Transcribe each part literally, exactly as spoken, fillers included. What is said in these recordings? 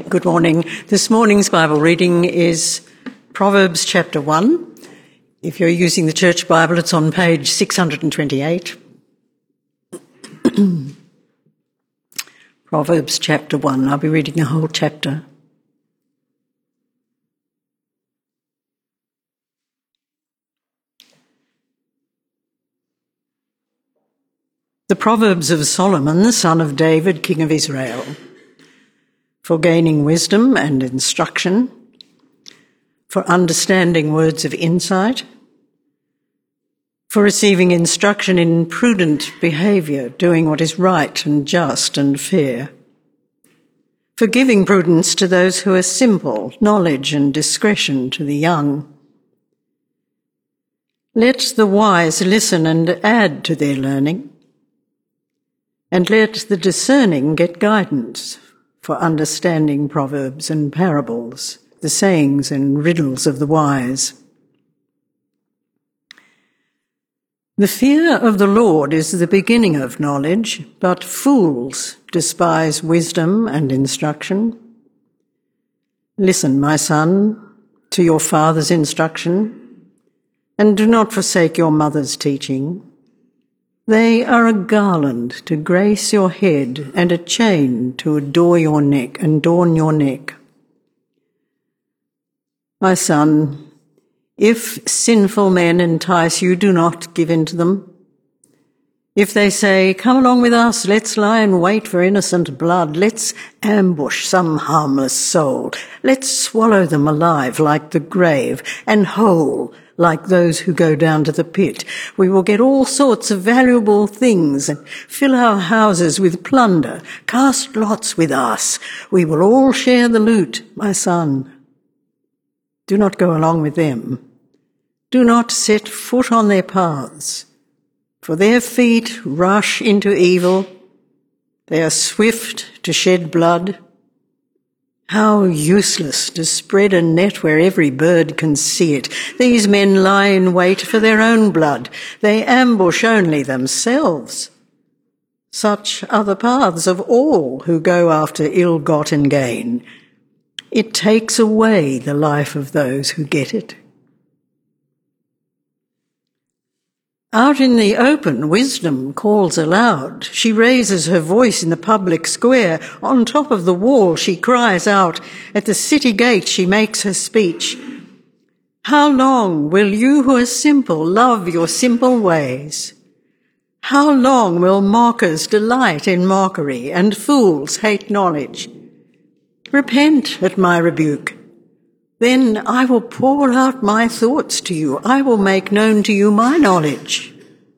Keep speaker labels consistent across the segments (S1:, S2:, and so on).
S1: Good morning. This morning's Bible reading is Proverbs chapter one. If you're using the Church Bible, it's on page six hundred twenty-eight. Proverbs chapter one. I'll be reading the whole chapter. The Proverbs of Solomon, the son of David, king of Israel, for gaining wisdom and instruction, for understanding words of insight, for receiving instruction in prudent behaviour, doing what is right and just and fair, for giving prudence to those who are simple, knowledge and discretion to the young. Let the wise listen and add to their learning, and let the discerning get guidance for understanding proverbs and parables, the sayings and riddles of the wise. The fear of the Lord is the beginning of knowledge, but fools despise wisdom and instruction. Listen, my son, to your father's instruction, and do not forsake your mother's teaching. They are a garland to grace your head and a chain to adorn your neck, adorn your neck. My son, if sinful men entice you, do not give in to them. If they say, come along with us, let's lie in wait for innocent blood, let's ambush some harmless soul, let's swallow them alive like the grave and whole like those who go down to the pit. We will get all sorts of valuable things and fill our houses with plunder. Cast lots with us. We will all share the loot, my son. Do not go along with them. Do not set foot on their paths, for their feet rush into evil. They are swift to shed blood. How useless to spread a net where every bird can see it. These men lie in wait for their own blood. They ambush only themselves. Such are the paths of all who go after ill-gotten gain. It takes away the life of those who get it. Out in the open, wisdom calls aloud. She raises her voice in the public square. On top of the wall, she cries out. At the city gate, she makes her speech. How long will you who are simple love your simple ways? How long will mockers delight in mockery and fools hate knowledge? Repent at my rebuke. Then I will pour out my thoughts to you. I will make known to you my knowledge.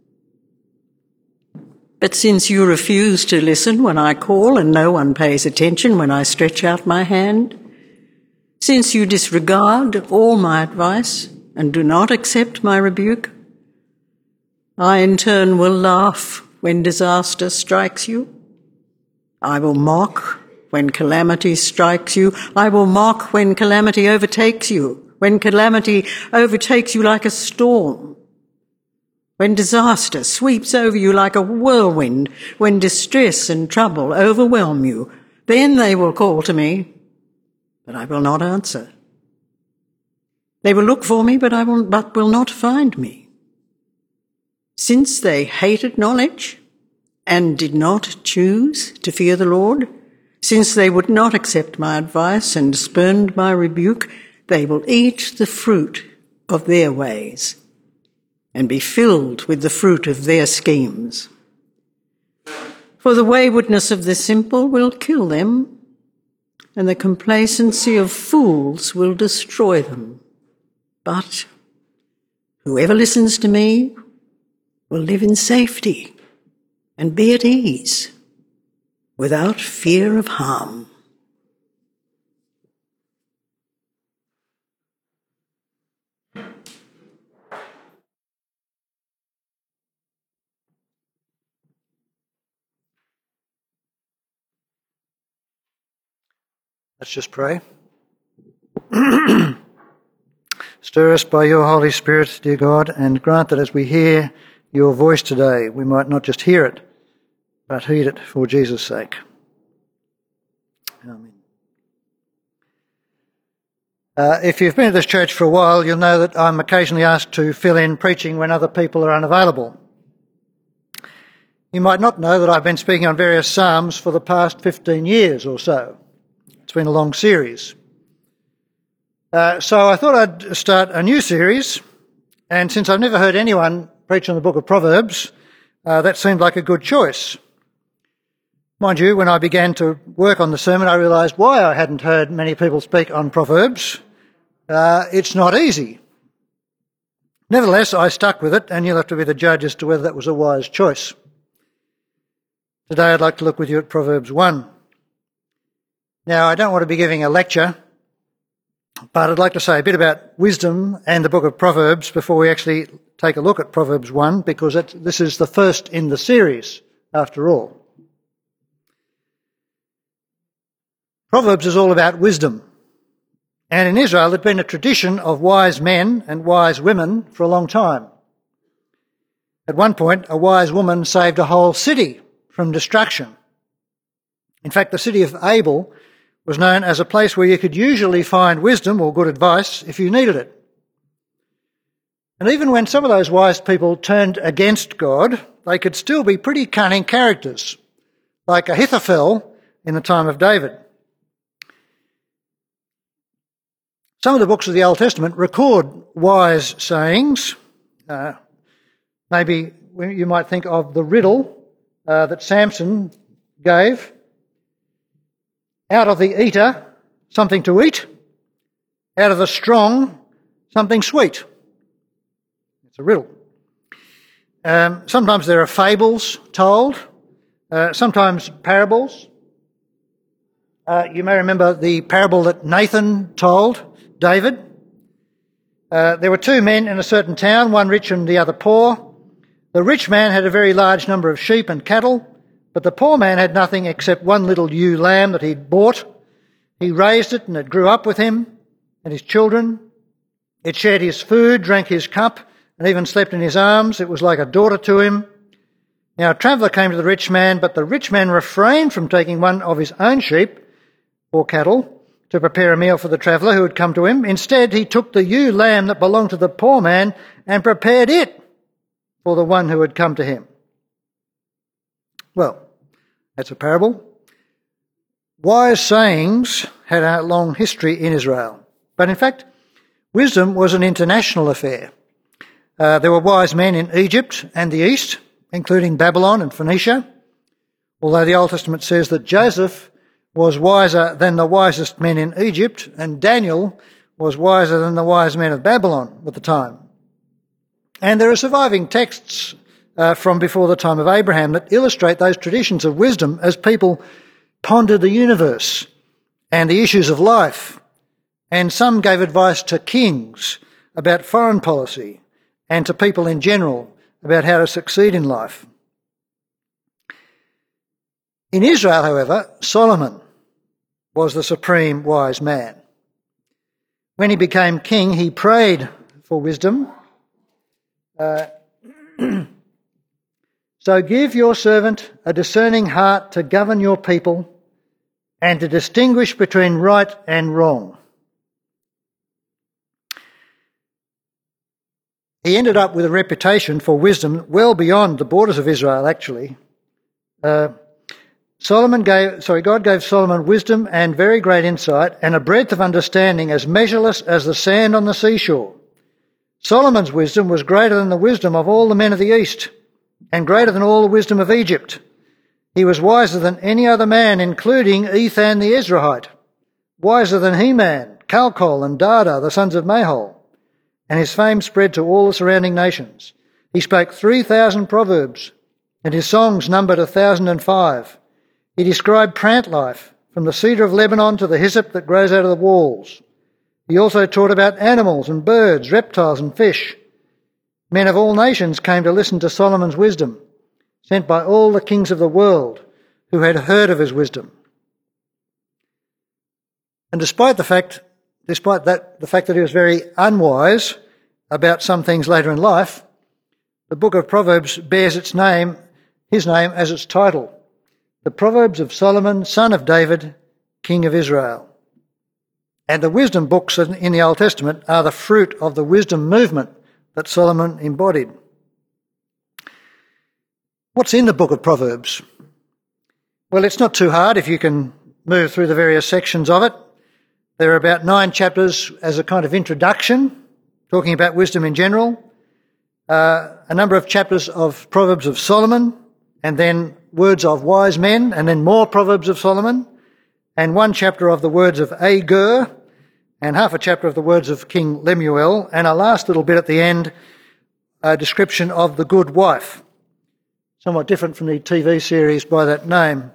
S1: But since you refuse to listen when I call and no one pays attention when I stretch out my hand, since you disregard all my advice and do not accept my rebuke, I in turn will laugh when disaster strikes you. I will mock when calamity strikes you. I will mock when calamity overtakes you, when calamity overtakes you like a storm, when disaster sweeps over you like a whirlwind, when distress and trouble overwhelm you. Then they will call to me, but I will not answer. They will look for me, but I will, but will not find me. Since they hated knowledge and did not choose to fear the Lord, since they would not accept my advice and spurned my rebuke, they will eat the fruit of their ways and be filled with the fruit of their schemes. For the waywardness of the simple will kill them, and the complacency of fools will destroy them. But whoever listens to me will live in safety and be at ease, without fear of harm.
S2: Let's just pray. Stir us by your Holy Spirit, dear God, and grant that as we hear your voice today, we might not just hear it, but heed it for Jesus' sake. Amen. Uh, if you've been at this church for a while, you'll know that I'm occasionally asked to fill in preaching when other people are unavailable. You might not know that I've been speaking on various psalms for the past fifteen years or so. It's been a long series. Uh, so I thought I'd start a new series, and since I've never heard anyone preach on the book of Proverbs, uh, that seemed like a good choice. Mind you, when I began to work on the sermon, I realised why I hadn't heard many people speak on Proverbs. Uh, it's not easy. Nevertheless, I stuck with it, and you'll have to be the judge as to whether that was a wise choice. Today I'd like to look with you at Proverbs one. Now, I don't want to be giving a lecture, but I'd like to say a bit about wisdom and the book of Proverbs before we actually take a look at Proverbs one, because it, this is the first in the series, after all. Proverbs is all about wisdom. And in Israel, there'd been a tradition of wise men and wise women for a long time. At one point, a wise woman saved a whole city from destruction. In fact, the city of Abel was known as a place where you could usually find wisdom or good advice if you needed it. And even when some of those wise people turned against God, they could still be pretty cunning characters, like Ahithophel in the time of David. Some of the books of the Old Testament record wise sayings. Uh, maybe you might think of the riddle uh, that Samson gave. Out of the eater, something to eat. Out of the strong, something sweet. It's a riddle. Um, sometimes there are fables told, uh, sometimes parables. Uh, you may remember the parable that Nathan told David. Uh, there were two men in a certain town, one rich and the other poor. The rich man had a very large number of sheep and cattle, but the poor man had nothing except one little ewe lamb that he'd bought. He raised it and it grew up with him and his children. It shared his food, drank his cup, and even slept in his arms. It was like a daughter to him. Now a traveller came to the rich man, but the rich man refrained from taking one of his own sheep or cattle to prepare a meal for the traveller who had come to him. Instead, he took the ewe lamb that belonged to the poor man and prepared it for the one who had come to him. Well, that's a parable. Wise sayings had a long history in Israel. But in fact, wisdom was an international affair. Uh, there were wise men in Egypt and the East, including Babylon and Phoenicia, although the Old Testament says that Joseph was wiser than the wisest men in Egypt, and Daniel was wiser than the wise men of Babylon at the time. And there are surviving texts uh, from before the time of Abraham that illustrate those traditions of wisdom as people pondered the universe and the issues of life. And some gave advice to kings about foreign policy and to people in general about how to succeed in life. In Israel, however, Solomon was the supreme wise man. When he became king, he prayed for wisdom. Uh, so give your servant a discerning heart to govern your people and to distinguish between right and wrong. He ended up with a reputation for wisdom well beyond the borders of Israel, actually. Uh, Solomon gave, sorry, God gave Solomon wisdom and very great insight and a breadth of understanding as measureless as the sand on the seashore. Solomon's wisdom was greater than the wisdom of all the men of the East and greater than all the wisdom of Egypt. He was wiser than any other man, including Ethan the Ezrahite, wiser than Heman, Calcol and Dada, the sons of Mahol, and his fame spread to all the surrounding nations. He spoke three thousand proverbs, and his songs numbered a thousand and five. He described plant life, from the cedar of Lebanon to the hyssop that grows out of the walls. He also taught about animals and birds, reptiles and fish. Men of all nations came to listen to Solomon's wisdom, sent by all the kings of the world who had heard of his wisdom. And despite the fact, despite that, the fact that he was very unwise about some things later in life, the book of Proverbs bears its name, his name as its title. The Proverbs of Solomon, son of David, king of Israel. And the wisdom books in the Old Testament are the fruit of the wisdom movement that Solomon embodied. What's in the book of Proverbs? Well, it's not too hard if you can move through the various sections of it. There are about nine chapters as a kind of introduction, talking about wisdom in general, uh, a number of chapters of Proverbs of Solomon, and then words of wise men, and then more Proverbs of Solomon, and one chapter of the words of Agur, and half a chapter of the words of King Lemuel, and a last little bit at the end, a description of the good wife. Somewhat different from the T V series by that name.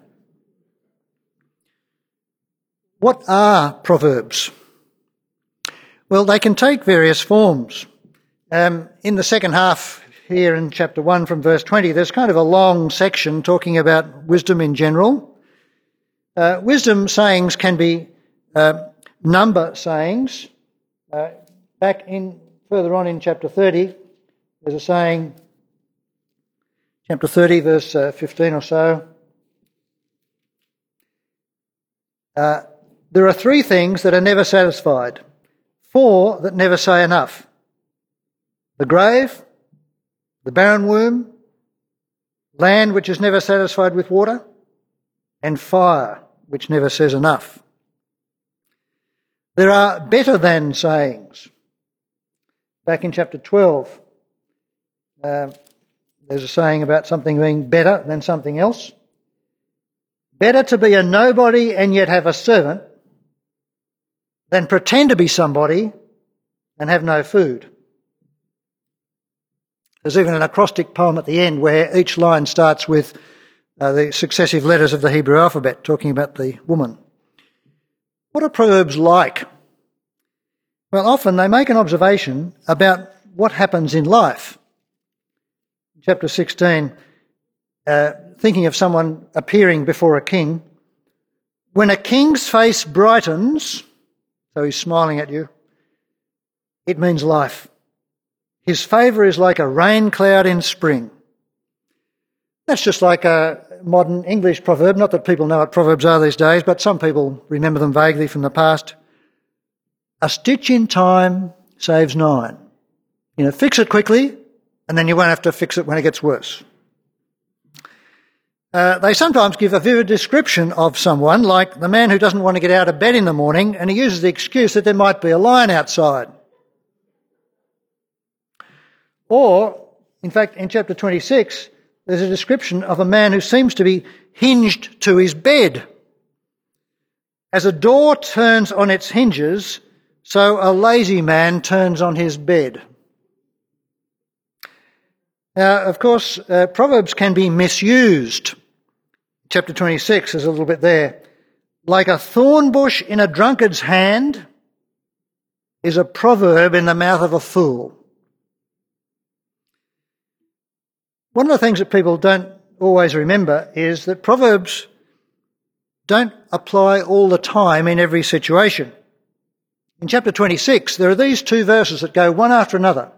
S2: What are Proverbs? Well, they can take various forms. Um, in the second half here in chapter one from verse twenty, there's kind of a long section talking about wisdom in general. Uh, wisdom sayings can be uh, number sayings. Uh, back in further on in chapter thirty, there's a saying, chapter thirty, verse uh, fifteen or so. Uh, there are three things that are never satisfied, four that never say enough: the grave, the barren womb, land which is never satisfied with water, and fire which never says enough. There are better than sayings. Back in chapter twelve, uh, there's a saying about something being better than something else. Better to be a nobody and yet have a servant than pretend to be somebody and have no food. There's even an acrostic poem at the end where each line starts with uh, the successive letters of the Hebrew alphabet, talking about the woman. What are Proverbs like? Well, often they make an observation about what happens in life. Chapter sixteen, uh, thinking of someone appearing before a king. When a king's face brightens, so he's smiling at you, it means life. His favour is like a rain cloud in spring. That's just like a modern English proverb. Not that people know what proverbs are these days, but some people remember them vaguely from the past. A stitch in time saves nine. You know, fix it quickly, and then you won't have to fix it when it gets worse. Uh, they sometimes give a vivid description of someone, like the man who doesn't want to get out of bed in the morning, and he uses the excuse that there might be a lion outside. Or, in fact, in chapter twenty-six, there's a description of a man who seems to be hinged to his bed. As a door turns on its hinges, so a lazy man turns on his bed. Now, of course, uh, Proverbs can be misused. Chapter twenty-six, there's a little bit there. Like a thorn bush in a drunkard's hand is a proverb in the mouth of a fool. One of the things that people don't always remember is that Proverbs don't apply all the time in every situation. In chapter twenty-six, there are these two verses that go one after another.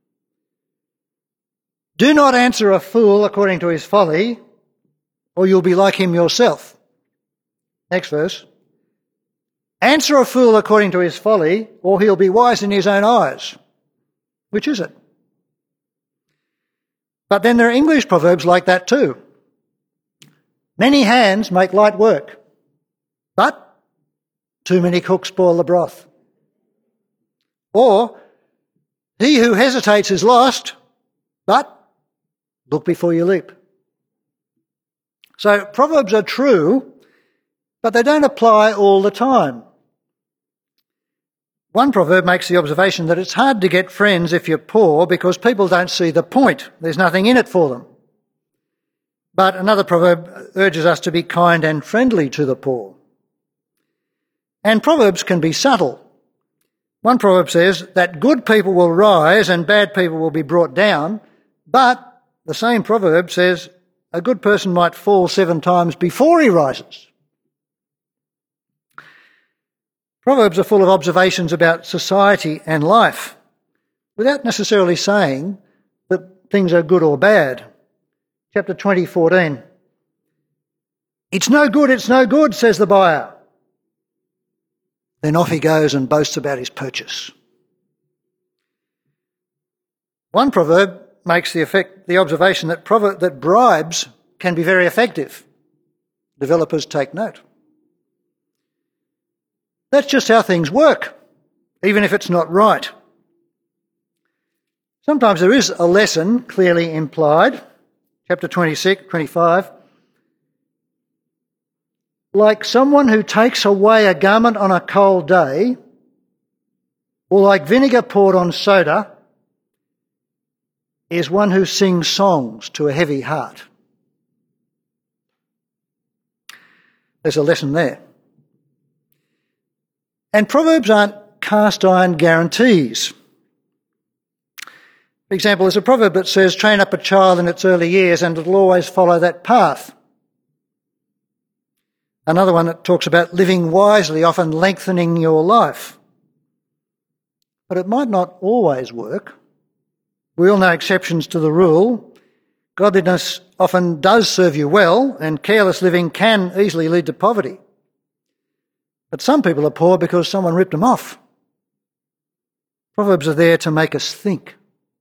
S2: Do not answer a fool according to his folly, or you'll be like him yourself. Next verse. Answer a fool according to his folly, or he'll be wise in his own eyes. Which is it? But then there are English proverbs like that too. Many hands make light work, but too many cooks spoil the broth. Or, he who hesitates is lost, but look before you leap. So proverbs are true, but they don't apply all the time. One proverb makes the observation that it's hard to get friends if you're poor because people don't see the point. There's nothing in it for them. But another proverb urges us to be kind and friendly to the poor. And proverbs can be subtle. One proverb says that good people will rise and bad people will be brought down, but the same proverb says a good person might fall seven times before he rises. Proverbs are full of observations about society and life, without necessarily saying that things are good or bad. Chapter twenty, fourteen. It's no good, it's no good, says the buyer. then off he goes and boasts about his purchase. One proverb makes the, effect, the observation that, proverb, that bribes can be very effective. Developers take note. That's just how things work, even if it's not right. Sometimes there is a lesson clearly implied. Chapter twenty-six, twenty-five. Like someone who takes away a garment on a cold day, or like vinegar poured on soda, is one who sings songs to a heavy heart. There's a lesson there. And Proverbs aren't cast iron guarantees. For example, there's a proverb that says, train up a child in its early years and it'll always follow that path. Another one that talks about living wisely, often lengthening your life. But it might not always work. We all know exceptions to the rule. Godliness often does serve you well, and careless living can easily lead to poverty. But some people are poor because someone ripped them off. Proverbs are there to make us think.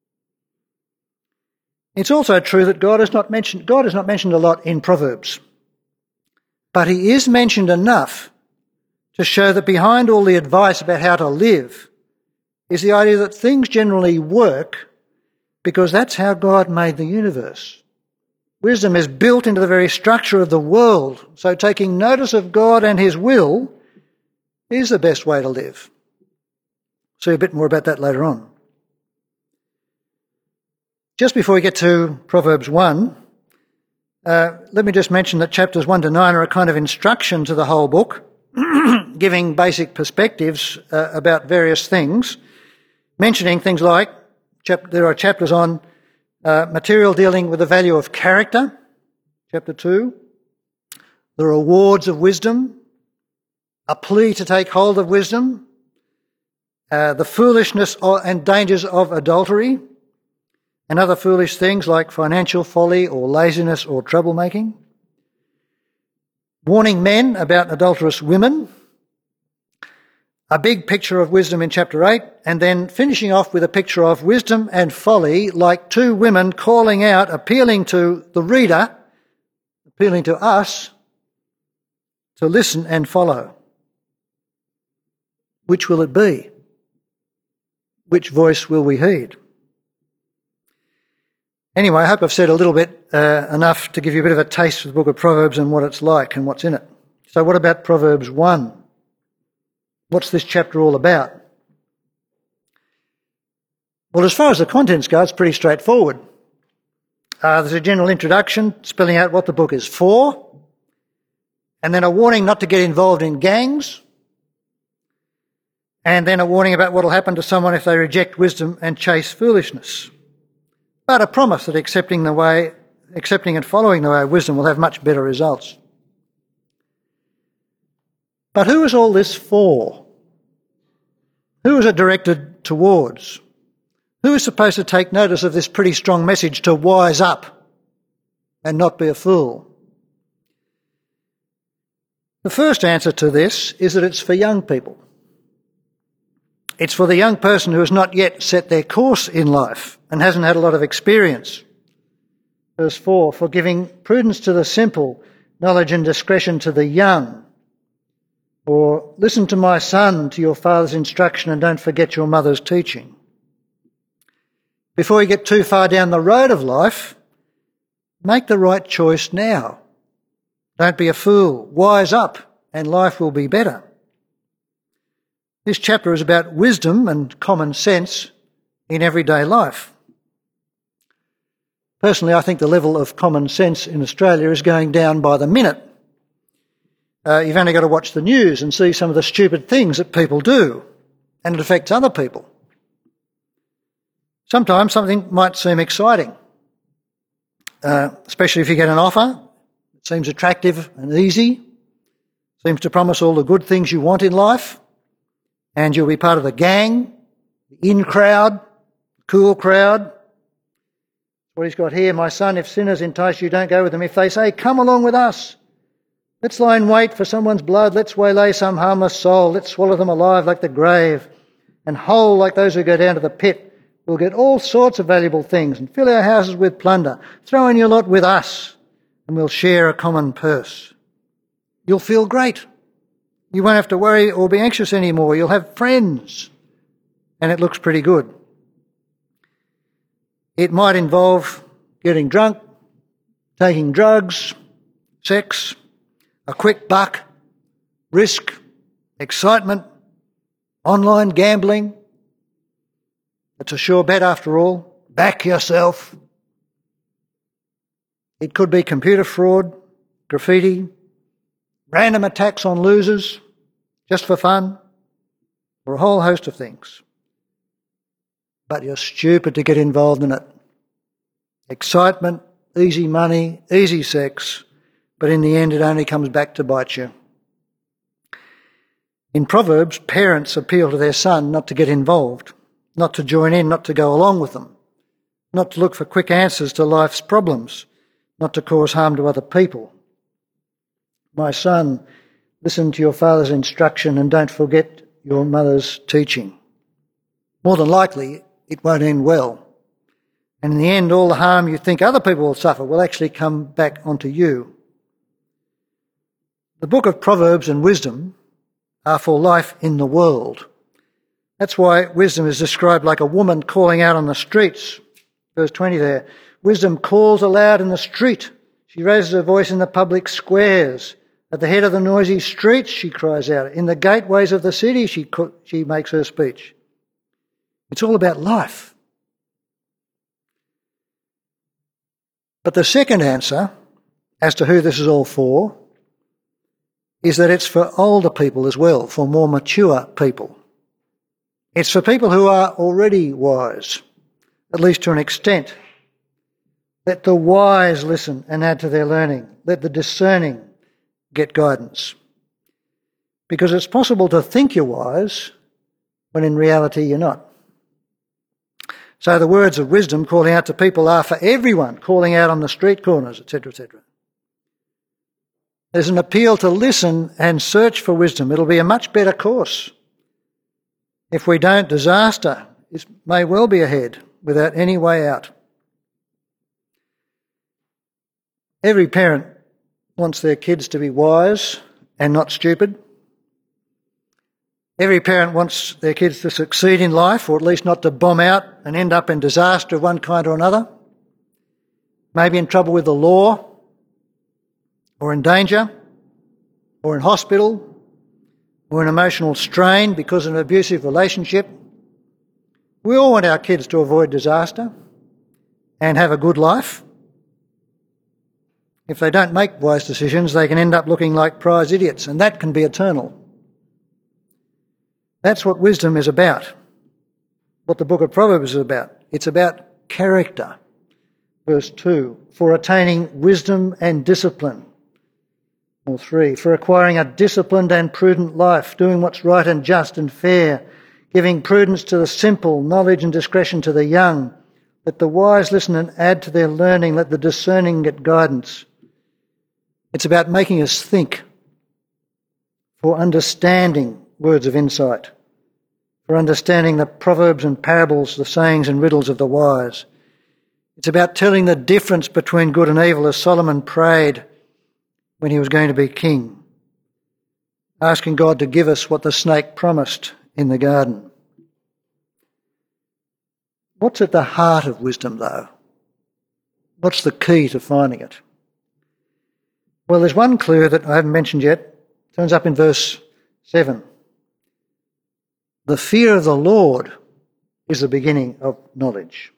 S2: It's also true that God is not mentioned, God is not mentioned a lot in Proverbs. But he is mentioned enough to show that behind all the advice about how to live is the idea that things generally work because that's how God made the universe. Wisdom is built into the very structure of the world, so taking notice of God and his will is the best way to live. See a bit more about that later on. Just before we get to Proverbs one, uh, let me just mention that chapters one to nine are a kind of instruction to the whole book, giving basic perspectives uh, about various things, mentioning things like chap- there are chapters on uh, material dealing with the value of character, chapter two, the rewards of wisdom, a plea to take hold of wisdom, uh, the foolishness and dangers of adultery, and other foolish things like financial folly or laziness or troublemaking. Warning men about adulterous women. A big picture of wisdom in chapter eight, and then finishing off with a picture of wisdom and folly like two women calling out, appealing to the reader, appealing to us, to listen and follow. Which will it be? Which voice will we heed? Anyway, I hope I've said a little bit uh, enough to give you a bit of a taste of the book of Proverbs and what it's like and what's in it. So what about Proverbs one? What's this chapter all about? Well, as far as the contents go, it's pretty straightforward. Uh, there's a general introduction spelling out what the book is for, and then a warning not to get involved in gangs, and then a warning about what will happen to someone if they reject wisdom and chase foolishness. But a promise that accepting the way, accepting and following the way of wisdom will have much better results. But who is all this for? Who is it directed towards? Who is supposed to take notice of this pretty strong message to wise up and not be a fool? The first answer to this is that it's for young people. It's for the young person who has not yet set their course in life and hasn't had a lot of experience. Verse four, for giving prudence to the simple, knowledge and discretion to the young. Or listen to my son, to your father's instruction, and don't forget your mother's teaching. Before you get too far down the road of life, make the right choice now. Don't be a fool. Wise up, and life will be better. This chapter is about wisdom and common sense in everyday life. Personally, I think the level of common sense in Australia is going down by the minute. Uh, you've only got to watch the news and see some of the stupid things that people do, and it affects other people. Sometimes something might seem exciting, uh, especially if you get an offer that seems attractive and easy, seems to promise all the good things you want in life, and you'll be part of the gang, the in crowd, cool crowd. What he's got here, my son, if sinners entice you, don't go with them. If they say, come along with us, Let's lie in wait for someone's blood. Let's waylay some harmless soul. Let's swallow them alive like the grave and whole like those who go down to the pit. We'll get all sorts of valuable things and fill our houses with plunder. Throw in your lot with us and we'll share a common purse. You'll feel great. You won't have to worry or be anxious anymore. You'll have friends. And it looks pretty good. It might involve getting drunk, taking drugs, sex, a quick buck, risk, excitement, online gambling. It's a sure bet after all. Back yourself. It could be computer fraud, graffiti, random attacks on losers, just for fun, or a whole host of things. But you're stupid to get involved in it. Excitement, easy money, easy sex, but in the end it only comes back to bite you. In Proverbs, parents appeal to their son not to get involved, not to join in, not to go along with them, not to look for quick answers to life's problems, not to cause harm to other people. My son, listen to your father's instruction and don't forget your mother's teaching. More than likely, it won't end well. And in the end, all the harm you think other people will suffer will actually come back onto you. The book of Proverbs and wisdom are for life in the world. That's why wisdom is described like a woman calling out on the streets. Verse twenty there. Wisdom calls aloud in the street. She raises her voice in the public squares. At the head of the noisy streets, she cries out. In the gateways of the city, she, co- she makes her speech. It's all about life. But the second answer, as to who this is all for, is that it's for older people as well, for more mature people. It's for people who are already wise, at least to an extent. Let the wise listen and add to their learning. Let the discerning get guidance. Because it's possible to think you're wise when in reality you're not. So the words of wisdom calling out to people are for everyone, calling out on the street corners, et cetera, et cetera. There's an appeal to listen and search for wisdom. It'll be a much better course. If we don't, disaster may well be ahead without any way out. Every parent wants their kids to be wise and not stupid. Every parent wants their kids to succeed in life, or at least not to bomb out and end up in disaster of one kind or another. Maybe in trouble with the law, or in danger, or in hospital, or in emotional strain because of an abusive relationship. We all want our kids to avoid disaster and have a good life. If they don't make wise decisions, they can end up looking like prize idiots, and that can be eternal. That's what wisdom is about, what the book of Proverbs is about. It's about character. Verse two, for attaining wisdom and discipline. Or three, for acquiring a disciplined and prudent life, doing what's right and just and fair, giving prudence to the simple, knowledge and discretion to the young. Let the wise listen and add to their learning. Let the discerning get guidance. It's about making us think, for understanding words of insight, for understanding the proverbs and parables, the sayings and riddles of the wise. It's about telling the difference between good and evil, as Solomon prayed when he was going to be king, asking God to give us what the snake promised in the garden. What's at the heart of wisdom, though? What's the key to finding it? Well, there's one clue that I haven't mentioned yet. It turns up in verse seven. The fear of the Lord is the beginning of knowledge.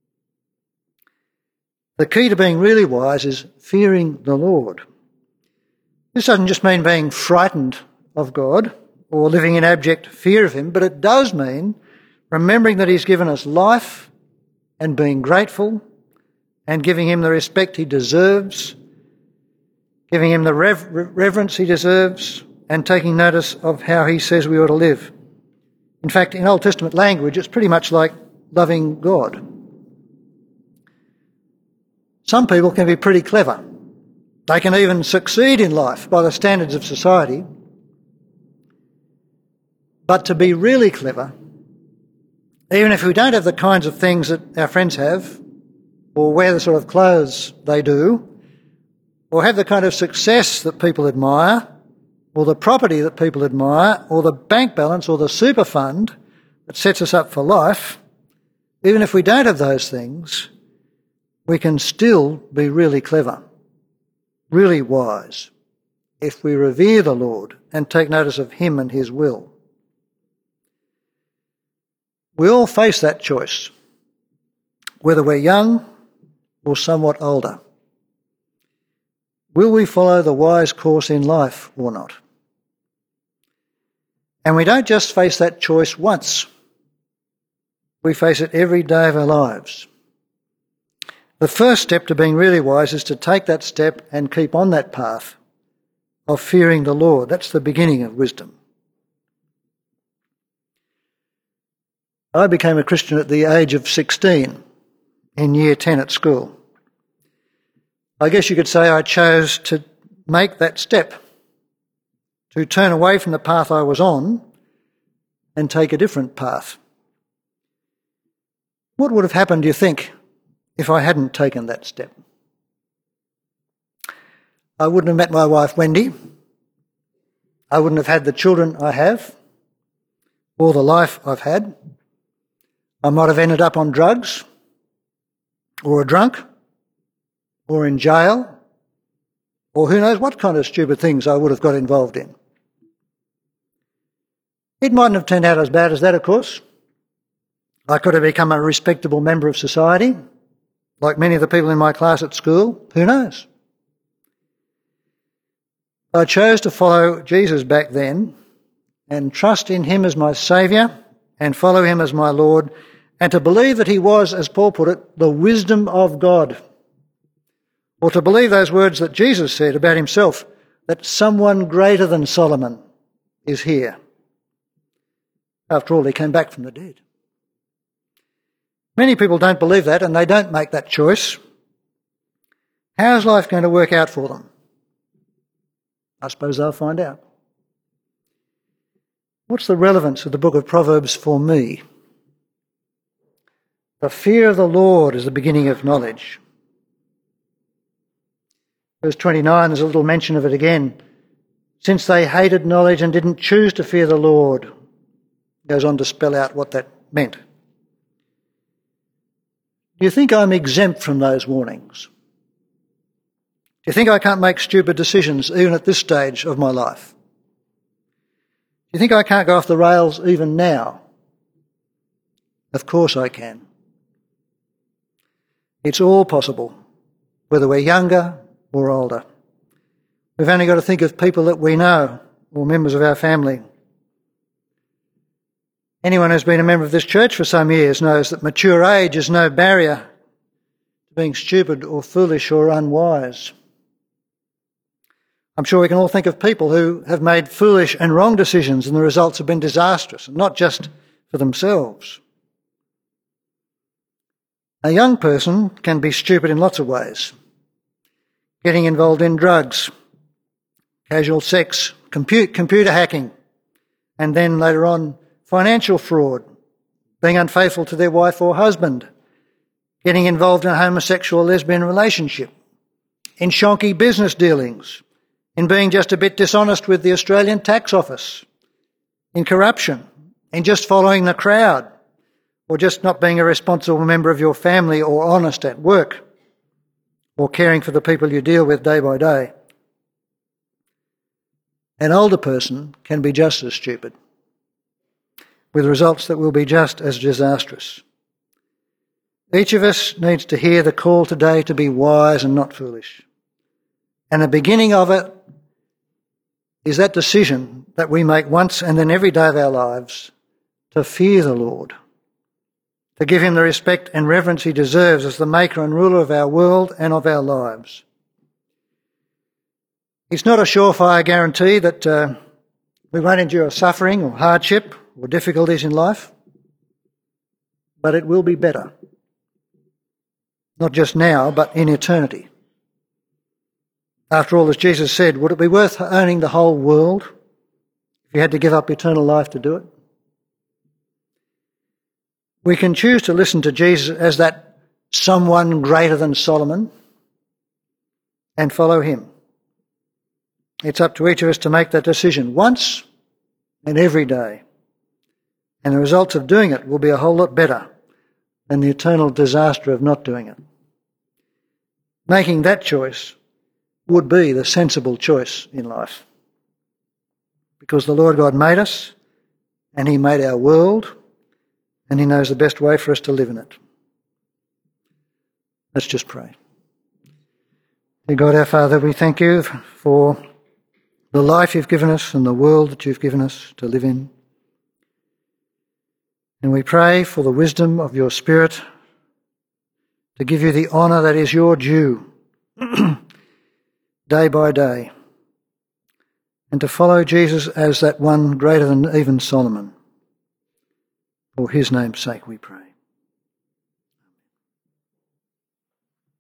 S2: The key to being really wise is fearing the Lord. This doesn't just mean being frightened of God or living in abject fear of him, but it does mean remembering that he's given us life and being grateful and giving him the respect he deserves, giving him the rev- reverence he deserves, and taking notice of how he says we ought to live. In fact, in Old Testament language, it's pretty much like loving God. Some people can be pretty clever, They can even succeed in life by the standards of society. But to be really clever, even if we don't have the kinds of things that our friends have, or wear the sort of clothes they do, or have the kind of success that people admire, or the property that people admire, or the bank balance or the super fund that sets us up for life, even if we don't have those things, we can still be really clever, really wise, if we revere the Lord and take notice of him and his will. We all face that choice, whether we're young or somewhat older. Will we follow the wise course in life or not? And we don't just face that choice once. We face it every day of our lives. The first step to being really wise is to take that step and keep on that path of fearing the Lord. That's the beginning of wisdom. I became a Christian at the age of sixteen, in year ten at school. I guess you could say I chose to make that step, to turn away from the path I was on and take a different path. What would have happened, do you think, if I hadn't taken that step? I wouldn't have met my wife Wendy. I wouldn't have had the children I have, or the life I've had. I might have ended up on drugs, or a drunk, or in jail, or who knows what kind of stupid things I would have got involved in. It mightn't have turned out as bad as that, of course. I could have become a respectable member of society, like many of the people in my class at school. Who knows? I chose to follow Jesus back then and trust in him as my saviour and follow him as my Lord, and to believe that he was, as Paul put it, the wisdom of God. Or to believe those words that Jesus said about himself, that someone greater than Solomon is here. After all, he came back from the dead. Many people don't believe that and they don't make that choice. How's life going to work out for them? I suppose they'll find out. What's the relevance of the book of Proverbs for me? The fear of the Lord is the beginning of knowledge. Verse twenty-nine, there's a little mention of it again. Since they hated knowledge and didn't choose to fear the Lord, goes on to spell out what that meant. Do you think I'm exempt from those warnings? Do you think I can't make stupid decisions even at this stage of my life? Do you think I can't go off the rails even now? Of course I can. It's all possible, whether we're younger or older. We've only got to think of people that we know or members of our family. Anyone who's been a member of this church for some years knows that mature age is no barrier to being stupid or foolish or unwise. I'm sure we can all think of people who have made foolish and wrong decisions and the results have been disastrous, and not just for themselves. A young person can be stupid in lots of ways. Getting involved in drugs, casual sex, compute, computer hacking, and then later on financial fraud, being unfaithful to their wife or husband, getting involved in a homosexual or lesbian relationship, in shonky business dealings, in being just a bit dishonest with the Australian Tax Office, in corruption, in just following the crowd, or just not being a responsible member of your family or honest at work, or caring for the people you deal with day by day. An older person can be just as stupid, with results that will be just as disastrous. Each of us needs to hear the call today to be wise and not foolish. And the beginning of it is that decision that we make once and then every day of our lives to fear the Lord, to give him the respect and reverence he deserves as the maker and ruler of our world and of our lives. It's not a surefire guarantee that uh, we won't endure suffering or hardship or difficulties in life, but it will be better. Not just now, but in eternity. After all, as Jesus said, would it be worth owning the whole world if you had to give up eternal life to do it? We can choose to listen to Jesus as that someone greater than Solomon and follow him. It's up to each of us to make that decision once and every day. And the results of doing it will be a whole lot better than the eternal disaster of not doing it. Making that choice would be the sensible choice in life. Because the Lord God made us, and he made our world, and he knows the best way for us to live in it. Let's just pray. Dear God, our Father, we thank you for the life you've given us and the world that you've given us to live in. And we pray for the wisdom of your Spirit to give you the honour that is your due day by day, and to follow Jesus as that one greater than even Solomon. For his name's sake we pray.